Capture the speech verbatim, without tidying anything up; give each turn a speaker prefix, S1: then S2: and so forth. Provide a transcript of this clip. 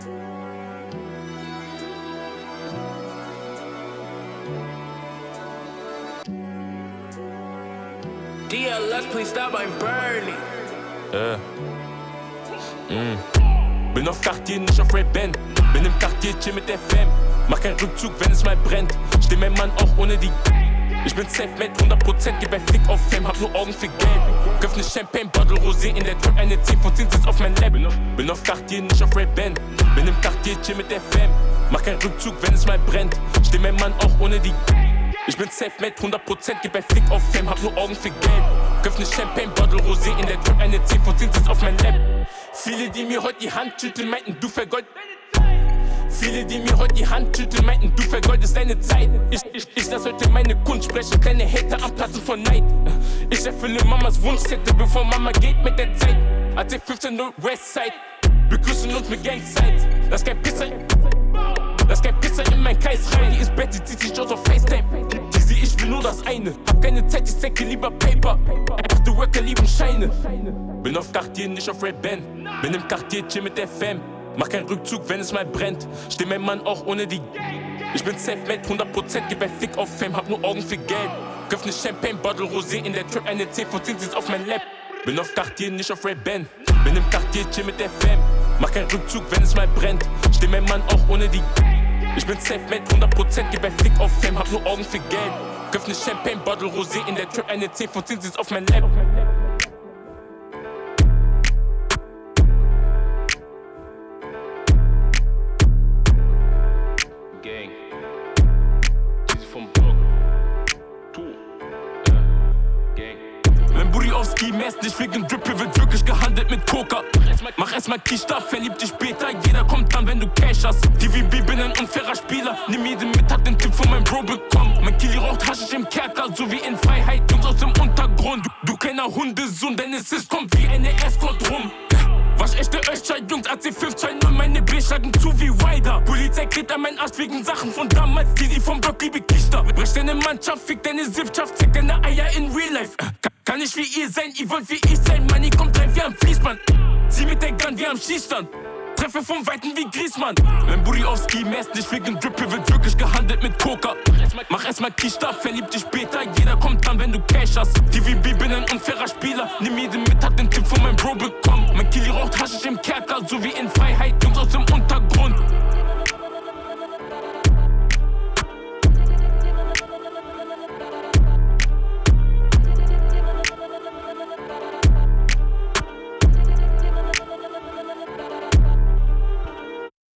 S1: D L S, please stop by Bernie.
S2: Äh. Mm. Bin auf Quartier, nicht auf Ray-Ban. Bin im Quartier, chill mit der Fam. Mach keinen Rückzug, wenn es mal brennt. Steh mein Mann auch ohne die. Ich bin self-made, hundert Prozent, gib ein Fick auf Fame, hab nur Augen für Geld. Göff ne Champagne, Bottle Rosé in der Trap, eine zehn von zehn sitzt auf mein Lab. Bin auf Quartier, nicht auf Ray-Ban. Bin im Quartier, chill mit der Fam. Mach keinen Rückzug, wenn es mal brennt. Steh mein Mann auch ohne die. Ich bin self-made, hundert Prozent, gib ein Fick auf Fame, hab nur Augen für Geld. Göff ne Champagne, Bottle Rosé in der Trap, eine zehn von zehn sitzt auf mein Lab. Viele, die mir heute die Hand schütteln, meinten, du vergeud. Viele, die mir heute die Hand schütteln, meinten, du vergeudest deine Zeit. Ich, ich, ich lass heute meine Kunst sprechen, kleine Hater am Platzen von Neid. Ich erfülle Mamas Wunschzettel, bevor Mama geht mit der Zeit. A T fünfzehn null Westside, begrüßen uns mit Gangsides. Lass kein Pisser, lass kein Pisser in mein Kreis rein. Die ist Betty, zieht sich aus auf FaceTime. Dizzy, ich will nur das eine, hab keine Zeit, ich zecke lieber Paper. Echte Worker lieben Scheine. Bin auf Quartier, nicht auf Ray-Ban. Bin im Quartier, chill mit der Fam. Mach keinen Rückzug, wenn es mal brennt. Steh mein Mann auch ohne die. Ich bin self-made, hundert Prozent, gib ein Fick auf Fame, hab nur Augen für Geld. Göff ne Champagne, Bottle Rosé in der Trap, eine zehn von zehn sitzt auf mein Lab. Bin auf Quartier, nicht auf Ray-Ban. Bin im Quartier, chill mit der Fam. Mach keinen Rückzug, wenn es mal brennt. Steh mein Mann auch ohne die. Ich bin self-made, hundert Prozent, gib ein Fick auf Fame, hab nur Augen für Geld. Göff ne Champagne, Bottle Rosé in der Trap, eine zehn von zehn sitzt auf mein Lab. Ski-Mess, nicht wegen Drippel, wird wirklich gehandelt mit Coca. Mach erstmal Kista, verlieb dich später. Jeder kommt dann, wenn du Cash hast. D V B, bin ein unfairer Spieler. Nimm jeden mit, hab den Tipp von meinem Bro bekommen. Mein Kili raucht Haschisch im Kerker, so wie in Freiheit. Jungs aus dem Untergrund. Du, du kleiner Hundesohn, dein Assist kommt wie eine Escort rum. Wasch echte Öscher, Jungs, A C fünf zwei null, meine B schlagen zu wie Wider. Polizei klebt an meinen Arsch wegen Sachen von damals, die die vom Block liebe Kichter. Brech deine Mannschaft, fick deine Sippschaft, zeig deine Eier in Real Life. Kann nicht wie ihr sein, ihr wollt wie ich sein. Money kommt rein wie am Fließband. Sie mit der Gun wie am Schießstand. Treffe vom Weiten wie Griezmann. Mein Booty auf Ski-Mess, nicht wegen Drippel, wird wirklich gehandelt mit Coca. Mach erstmal Kista, verlieb dich später. Jeder kommt dann, wenn du Cash hast. D V B, bin ein unfairer Spieler. Nimm jeden mit, hab den Tipp von meinem Bro bekommen. Mein Kili raucht Haschisch im Kerker, so wie in Freiheit. Jungs aus dem